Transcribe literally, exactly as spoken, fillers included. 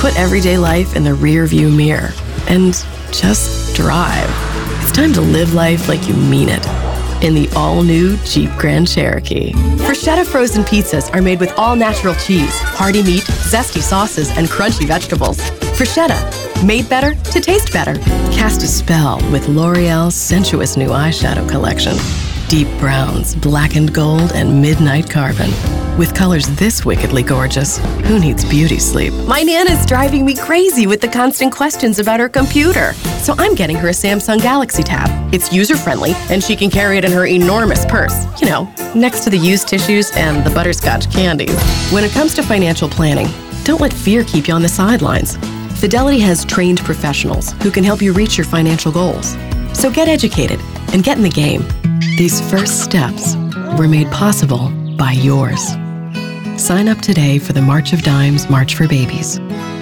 Put everyday life in the rear-view mirror and just drive. It's time to live life like you mean it in the all-new Jeep Grand Cherokee. Freschetta frozen pizzas are made with all-natural cheese, hearty meat, zesty sauces, and crunchy vegetables. Freschetta, made better to taste better. Cast a spell with L'Oreal's sensuous new eyeshadow collection. Deep browns, blackened gold, and midnight carbon. With colors this wickedly gorgeous, who needs beauty sleep? My Nana's driving me crazy with the constant questions about her computer. So I'm getting her a Samsung Galaxy Tab. It's user-friendly, and she can carry it in her enormous purse. You know, next to the used tissues and the butterscotch candies. When it comes to financial planning, don't let fear keep you on the sidelines. Fidelity has trained professionals who can help you reach your financial goals. So get educated and get in the game. These first steps were made possible by yours. Sign up today for the March of Dimes March for Babies.